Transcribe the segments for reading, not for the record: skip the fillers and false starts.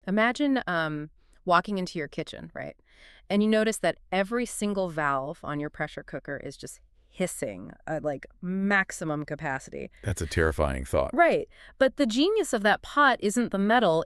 Imagine walking into your kitchen, right? And you notice that every single valve on your pressure cooker is just hissing at like maximum capacity. That's a terrifying thought. Right. But the genius of that pot isn't the metal,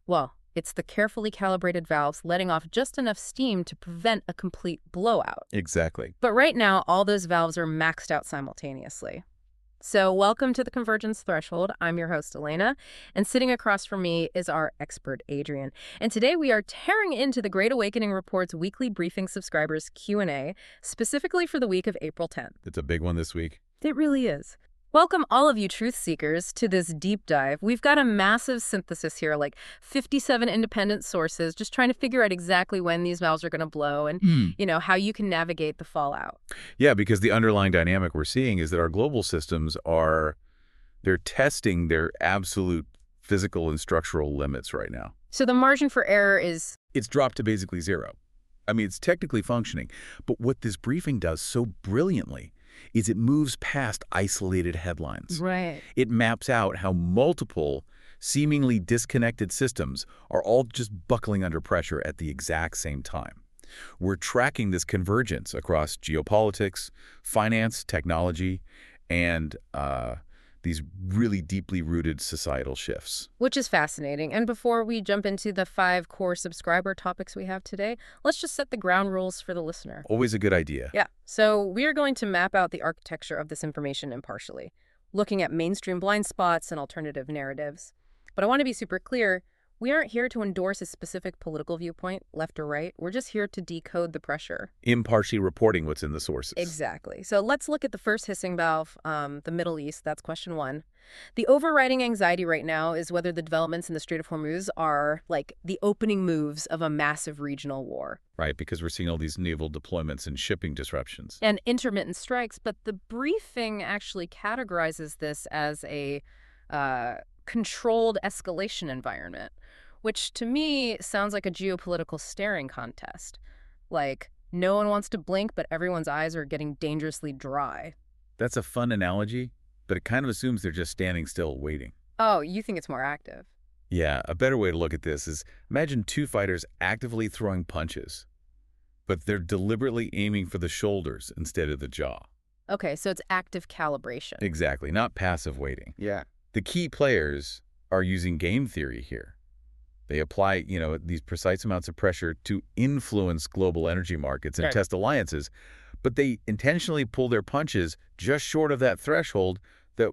it's the carefully calibrated valves letting off just enough steam to prevent a complete blowout. Exactly. But right now, all those valves are maxed out simultaneously. So welcome to the Convergence Threshold. I'm your host, Elena, and sitting across from me is our expert, Adrian. And today we are tearing into the Great Awakening Report's weekly briefing subscribers Q&A, specifically for the week of April 10th. It's a big one this week. It really is. Welcome all of you truth seekers to this deep dive. We've got a massive synthesis here, like 57 independent sources, just trying to figure out exactly when these valves are going to blow and, how you can navigate the fallout. Yeah, because the underlying dynamic we're seeing is that our global systems they're testing their absolute physical and structural limits right now. So the margin for error is... It's dropped to basically zero. I mean, it's technically functioning, but what this briefing does so brilliantly is it moves past isolated headlines. Right. It maps out how multiple, seemingly disconnected systems are all just buckling under pressure at the exact same time. We're tracking this convergence across geopolitics, finance, technology, and these really deeply rooted societal shifts. Which is fascinating. And before we jump into the 5 core subscriber topics we have today, let's just set the ground rules for the listener. Always a good idea. Yeah. So we are going to map out the architecture of this information impartially, looking at mainstream blind spots and alternative narratives. But I want to be super clear. We aren't here to endorse a specific political viewpoint, left or right. We're just here to decode the pressure. Impartially reporting what's in the sources. Exactly. So let's look at the first hissing valve, the Middle East. That's question 1. The overriding anxiety right now is whether the developments in the Strait of Hormuz are like the opening moves of a massive regional war. Right, because we're seeing all these naval deployments and shipping disruptions. And intermittent strikes, but the briefing actually categorizes this as a controlled escalation environment, which to me sounds like a geopolitical staring contest. Like, no one wants to blink, but everyone's eyes are getting dangerously dry. That's a fun analogy, but it kind of assumes they're just standing still waiting. Oh, you think it's more active? Yeah, a better way to look at this is imagine 2 fighters actively throwing punches, but they're deliberately aiming for the shoulders instead of the jaw. Okay, so it's active calibration. Exactly, not passive waiting. Yeah. The key players are using game theory here. They apply, these precise amounts of pressure to influence global energy markets and Right. test alliances, but they intentionally pull their punches just short of that threshold that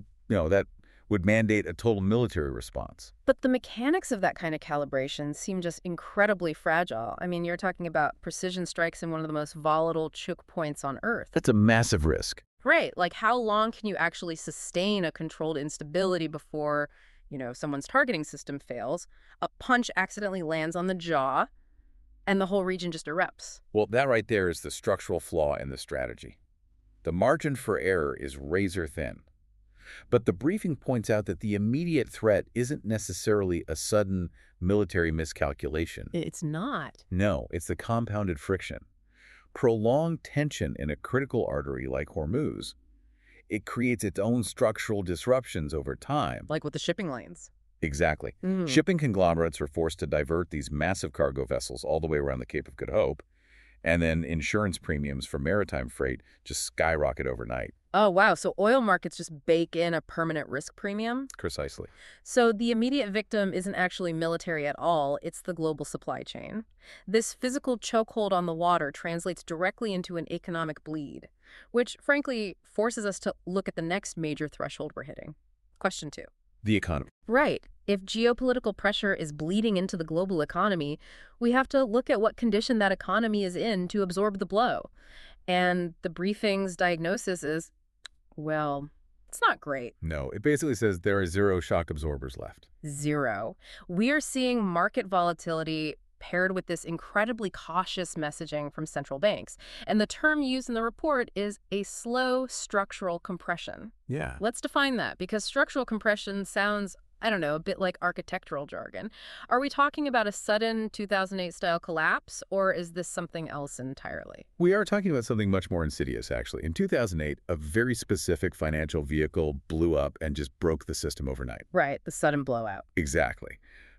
would mandate a total military response. But the mechanics of that kind of calibration seem just incredibly fragile. I mean, you're talking about precision strikes in one of the most volatile choke points on Earth. That's a massive risk. Right. Like, how long can you actually sustain a controlled instability before, someone's targeting system fails, a punch accidentally lands on the jaw, and the whole region just erupts? Well, that right there is the structural flaw in the strategy. The margin for error is razor thin. But the briefing points out that the immediate threat isn't necessarily a sudden military miscalculation. It's not. No, it's the compounded friction. Prolonged tension in a critical artery like Hormuz, it creates its own structural disruptions over time. Like with the shipping lanes. Exactly. Mhm. Shipping conglomerates are forced to divert these massive cargo vessels all the way around the Cape of Good Hope, and then insurance premiums for maritime freight just skyrocket overnight. Oh, wow. So oil markets just bake in a permanent risk premium? Precisely. So the immediate victim isn't actually military at all, it's the global supply chain. This physical chokehold on the water translates directly into an economic bleed, which frankly forces us to look at the next major threshold we're hitting. Question 2. The economy. Right. If geopolitical pressure is bleeding into the global economy, we have to look at what condition that economy is in to absorb the blow. And the briefing's diagnosis is, well, it's not great. No, it basically says there are 0 shock absorbers left. 0. We are seeing market volatility paired with this incredibly cautious messaging from central banks. And the term used in the report is a slow structural compression. Yeah. Let's define that, because structural compression sounds, I don't know, a bit like architectural jargon. Are we talking about a sudden 2008-style collapse, or is this something else entirely? We are talking about something much more insidious, actually. In 2008, a very specific financial vehicle blew up and just broke the system overnight. Right, the sudden blowout. Exactly.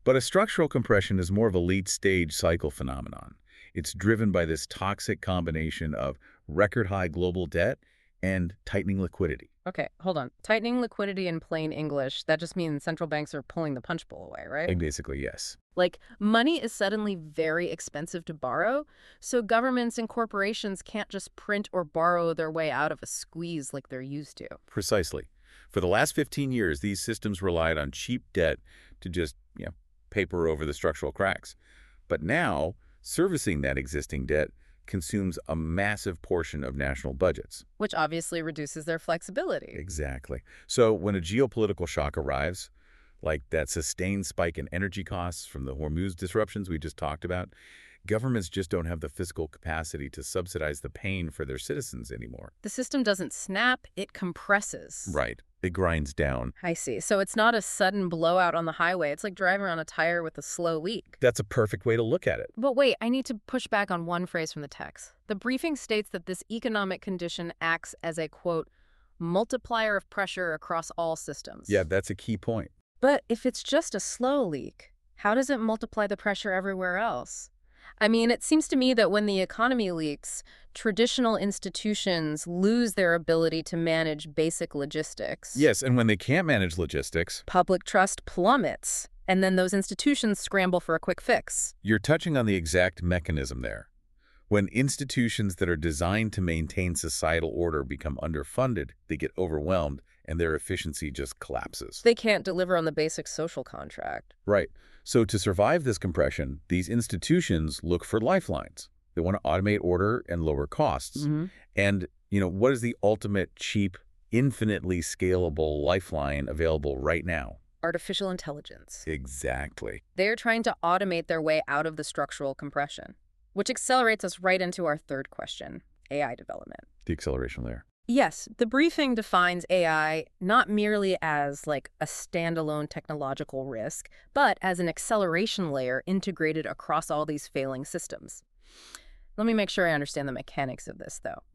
But a structural compression is more of a late-stage cycle phenomenon. It's driven by this toxic combination of record-high global debt and tightening liquidity. Okay, hold on. Tightening liquidity in plain English, that just means central banks are pulling the punch bowl away, right? And basically, yes. Like, money is suddenly very expensive to borrow, so governments and corporations can't just print or borrow their way out of a squeeze like they're used to. Precisely. For the last 15 years, these systems relied on cheap debt to just, paper over the structural cracks. But now, servicing that existing debt consumes a massive portion of national budgets. Which obviously reduces their flexibility. Exactly. So when a geopolitical shock arrives, like that sustained spike in energy costs from the Hormuz disruptions we just talked about, governments just don't have the fiscal capacity to subsidize the pain for their citizens anymore. The system doesn't snap, it compresses. Right. It grinds down. I see. So it's not a sudden blowout on the highway. It's like driving on a tire with a slow leak. That's a perfect way to look at it. But wait, I need to push back on one phrase from the text. The briefing states that this economic condition acts as a, quote, multiplier of pressure across all systems. Yeah, that's a key point. But if it's just a slow leak, how does it multiply the pressure everywhere else? I mean, it seems to me that when the economy leaks, traditional institutions lose their ability to manage basic logistics. Yes, and when they can't manage logistics, Public trust plummets, and then those institutions scramble for a quick fix. you're touching on the exact mechanism there. When institutions that are designed to maintain societal order become underfunded, they get overwhelmed and their efficiency just collapses. They can't deliver on the basic social contract. Right. So to survive this compression, these institutions look for lifelines. They want to automate order and lower costs. And, what is the ultimate cheap, infinitely scalable lifeline available right now? Artificial intelligence. Exactly. They're trying to automate their way out of the structural compression, which accelerates us right into our third question, AI development. The acceleration layer. Yes, the briefing defines AI not merely as like a standalone technological risk, but as an acceleration layer integrated across all these failing systems. Let me make sure I understand the mechanics of this, though.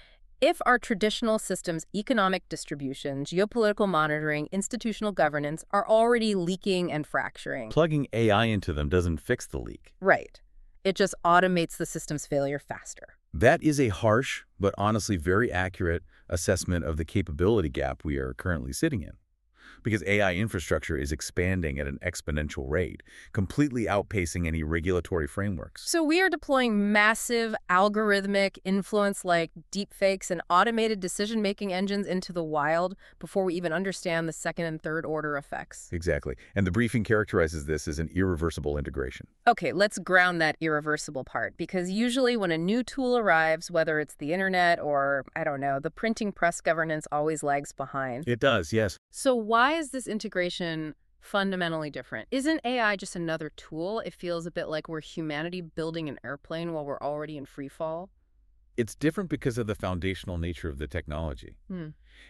If our traditional systems, economic distribution, geopolitical monitoring, institutional governance are already leaking and fracturing. Plugging AI into them doesn't fix the leak. Right. It just automates the system's failure faster. That is a harsh, but honestly very accurate assessment of the capability gap we are currently sitting in. Because AI infrastructure is expanding at an exponential rate, completely outpacing any regulatory frameworks. So we are deploying massive algorithmic influence like deepfakes and automated decision-making engines into the wild before we even understand the second and third order effects. Exactly. And the briefing characterizes this as an irreversible integration. Okay, let's ground that irreversible part, because usually when a new tool arrives, whether it's the internet or, I don't know, the printing press, governance always lags behind. It does, yes. So why is this integration fundamentally different? Isn't AI just another tool? It feels a bit like we're humanity building an airplane while we're already in free fall. It's different because of the foundational nature of the technology. Hmm.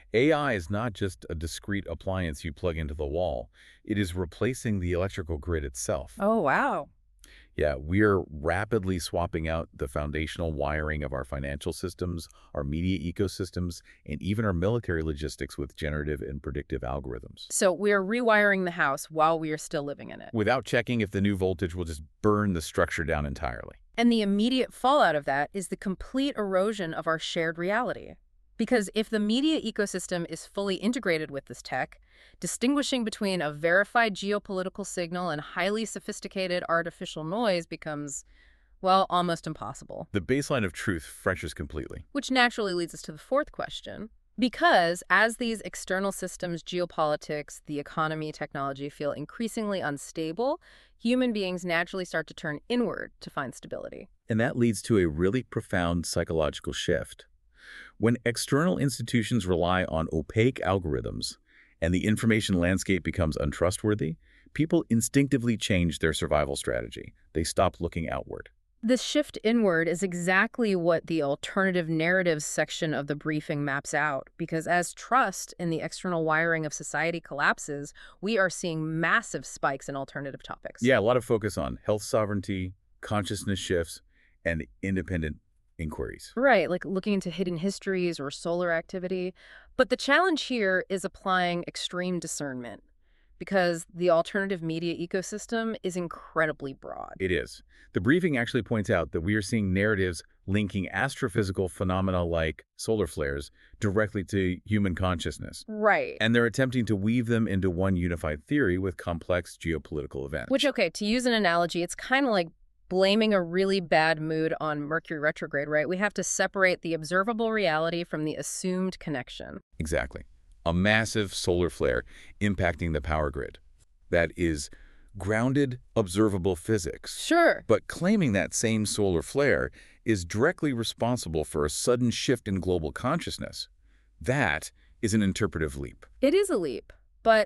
AI is not just a discrete appliance you plug into the wall. It is replacing the electrical grid itself. Oh, wow. Yeah, we're rapidly swapping out the foundational wiring of our financial systems, our media ecosystems, and even our military logistics with generative and predictive algorithms. So we're rewiring the house while we are still living in it. Without checking if the new voltage will just burn the structure down entirely. And the immediate fallout of that is the complete erosion of our shared reality. Because if the media ecosystem is fully integrated with this tech, distinguishing between a verified geopolitical signal and highly sophisticated artificial noise becomes, well, almost impossible. The baseline of truth fractures completely. Which naturally leads us to the fourth question. Because as these external systems, geopolitics, the economy, technology feel increasingly unstable, human beings naturally start to turn inward to find stability. And that leads to a really profound psychological shift. When external institutions rely on opaque algorithms and the information landscape becomes untrustworthy, people instinctively change their survival strategy. They stop looking outward. This shift inward is exactly what the alternative narratives section of the briefing maps out, because as trust in the external wiring of society collapses, we are seeing massive spikes in alternative topics. Yeah, a lot of focus on health sovereignty, consciousness shifts, and independent inquiries. Right, like looking into hidden histories or solar activity. But the challenge here is applying extreme discernment. because the alternative media ecosystem is incredibly broad. It is. The briefing actually points out that we are seeing narratives linking astrophysical phenomena like solar flares directly to human consciousness. Right. And they're attempting to weave them into one unified theory with complex geopolitical events. Which, okay, to use an analogy, it's kind of like blaming a really bad mood on Mercury retrograde, right? We have to separate the observable reality from the assumed connection. Exactly. A massive solar flare impacting the power grid. That is grounded, observable physics. Sure. But claiming that same solar flare is directly responsible for a sudden shift in global consciousness, that is an interpretive leap. It is a leap, but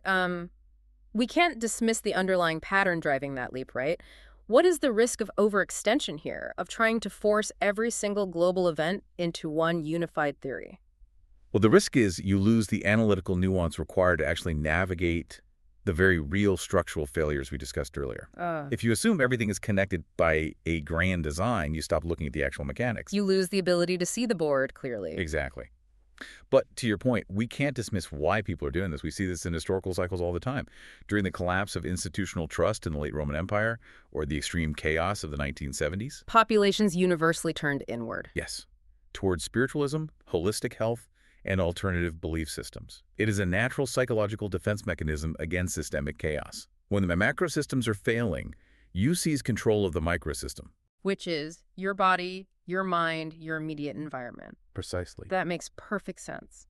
we can't dismiss the underlying pattern driving that leap, right? What is the risk of overextension here, of trying to force every single global event into one unified theory? Well, the risk is you lose the analytical nuance required to actually navigate the very real structural failures we discussed earlier. If you assume everything is connected by a grand design, you stop looking at the actual mechanics. You lose the ability to see the board clearly. Exactly. But to your point, we can't dismiss why people are doing this. We see this in historical cycles all the time. During the collapse of institutional trust in the late Roman Empire or the extreme chaos of the 1970s. Populations universally turned inward. Yes. Towards spiritualism, holistic health, and alternative belief systems. It is a natural psychological defense mechanism against systemic chaos. When the macro systems are failing, you seize control of the microsystem. Which is your body, your mind, your immediate environment. Precisely. That makes perfect sense.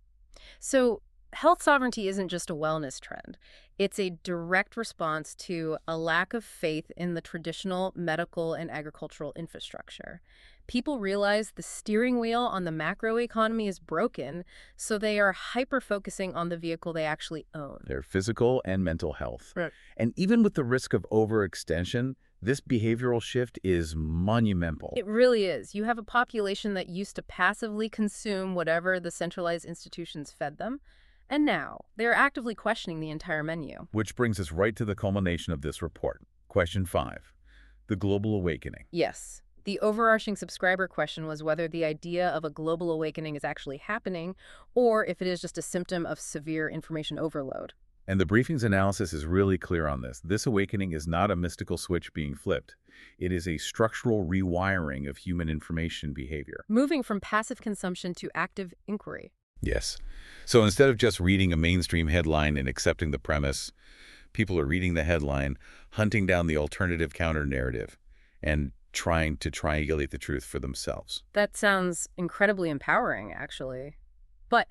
So health sovereignty isn't just a wellness trend. It's a direct response to a lack of faith in the traditional medical and agricultural infrastructure. People realize the steering wheel on the macroeconomy is broken, so they are hyper-focusing on the vehicle they actually own. Their physical and mental health. Right. And even with the risk of overextension, this behavioral shift is monumental. It really is. You have a population that used to passively consume whatever the centralized institutions fed them, and now they're actively questioning the entire menu. Which brings us right to the culmination of this report. Question 5. The global awakening. Yes. The overarching subscriber question was whether the idea of a global awakening is actually happening or if it is just a symptom of severe information overload. And the briefing's analysis is really clear on this. This awakening is not a mystical switch being flipped. It is a structural rewiring of human information behavior. Moving from passive consumption to active inquiry. Yes. So instead of just reading a mainstream headline and accepting the premise, people are reading the headline, hunting down the alternative counter-narrative, and trying to triangulate the truth for themselves. That sounds incredibly empowering, actually. But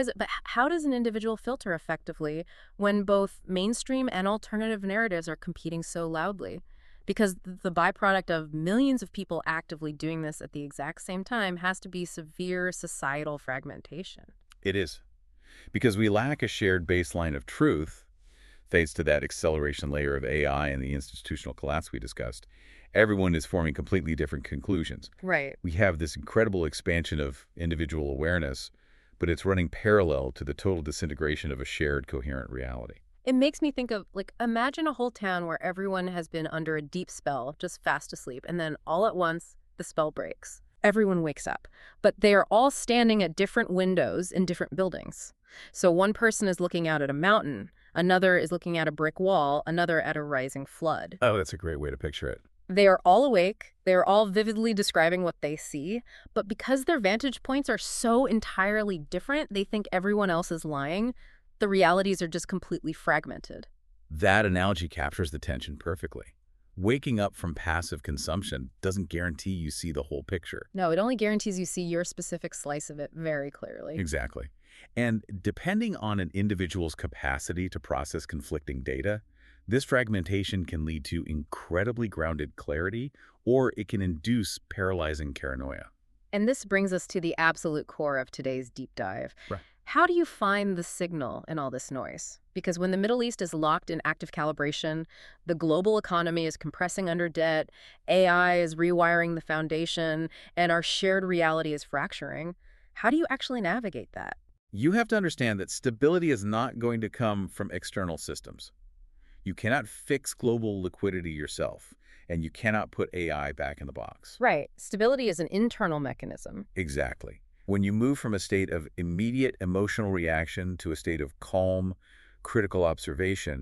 how does an individual filter effectively when both mainstream and alternative narratives are competing so loudly? Because the byproduct of millions of people actively doing this at the exact same time has to be severe societal fragmentation. It is. Because we lack a shared baseline of truth, thanks to that acceleration layer of AI and the institutional collapse we discussed. Everyone is forming completely different conclusions. Right. We have this incredible expansion of individual awareness, but it's running parallel to the total disintegration of a shared, coherent reality. It makes me think of, imagine a whole town where everyone has been under a deep spell, just fast asleep, and then all at once, the spell breaks. Everyone wakes up, but they are all standing at different windows in different buildings. So one person is looking out at a mountain, another is looking at a brick wall, another at a rising flood. Oh, that's a great way to picture it. They are all awake, they are all vividly describing what they see, but because their vantage points are so entirely different, they think everyone else is lying. The realities are just completely fragmented. That analogy captures the tension perfectly. Waking up from passive consumption doesn't guarantee you see the whole picture. No, it only guarantees you see your specific slice of it very clearly. Exactly. And depending on an individual's capacity to process conflicting data, this fragmentation can lead to incredibly grounded clarity, or it can induce paralyzing paranoia. And this brings us to the absolute core of today's deep dive. Right. How do you find the signal in all this noise? Because when the Middle East is locked in active calibration, the global economy is compressing under debt, AI is rewiring the foundation, and our shared reality is fracturing, how do you actually navigate that? You have to understand that stability is not going to come from external systems. You cannot fix global liquidity yourself, and you cannot put AI back in the box. Right. Stability is an internal mechanism. Exactly. When you move from a state of immediate emotional reaction to a state of calm, critical observation,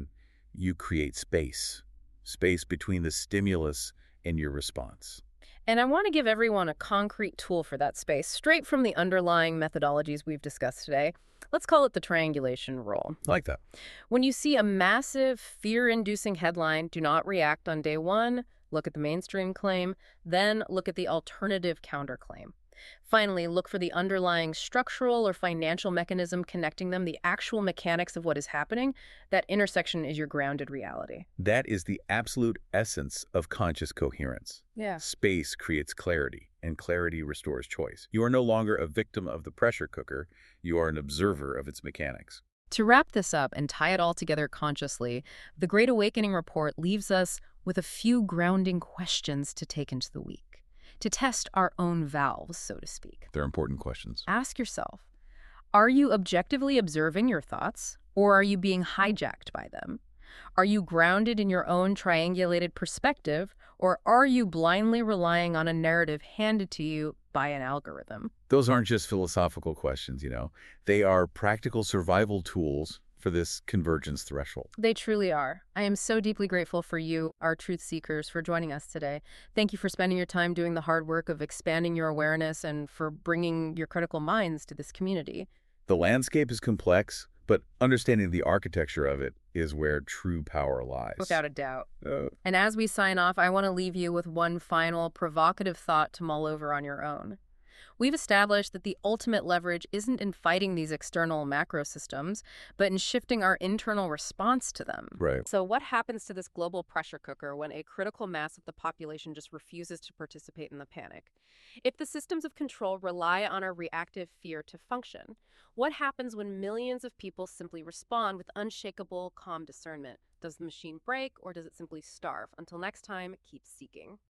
You create space. Space between the stimulus and your response. And I want to give everyone a concrete tool for that space, straight from the underlying methodologies we've discussed today. Let's call it the triangulation rule. I like that. When you see a massive, fear-inducing headline, do not react on day one, look at the mainstream claim, then look at the alternative counterclaim. Finally, look for the underlying structural or financial mechanism connecting them, the actual mechanics of what is happening. That intersection is your grounded reality. That is the absolute essence of conscious coherence. Yeah. Space creates clarity, and clarity restores choice. You are no longer a victim of the pressure cooker. You are an observer of its mechanics. To wrap this up and tie it all together consciously, the Great Awakening report leaves us with a few grounding questions to take into the week, to test our own valves, so to speak. They're important questions. Ask yourself, are you objectively observing your thoughts, or are you being hijacked by them? Are you grounded in your own triangulated perspective, or are you blindly relying on a narrative handed to you by an algorithm? Those aren't just philosophical questions, you know. They are practical survival tools for this convergence threshold. They truly are. I am so deeply grateful for you, our truth seekers, for joining us today. Thank you for spending your time doing the hard work of expanding your awareness and for bringing your critical minds to this community. The landscape is complex, but understanding the architecture of it is where true power lies. Without a doubt. Uh, And as we sign off, I want to leave you with one final provocative thought to mull over on your own. We've established that the ultimate leverage isn't in fighting these external macro systems, but in shifting our internal response to them. right. So what happens to this global pressure cooker when a critical mass of the population just refuses to participate in the panic? If the systems of control rely on our reactive fear to function, what happens when millions of people simply respond with unshakable, calm discernment? Does the machine break, or does it simply starve? Until next time, keep seeking.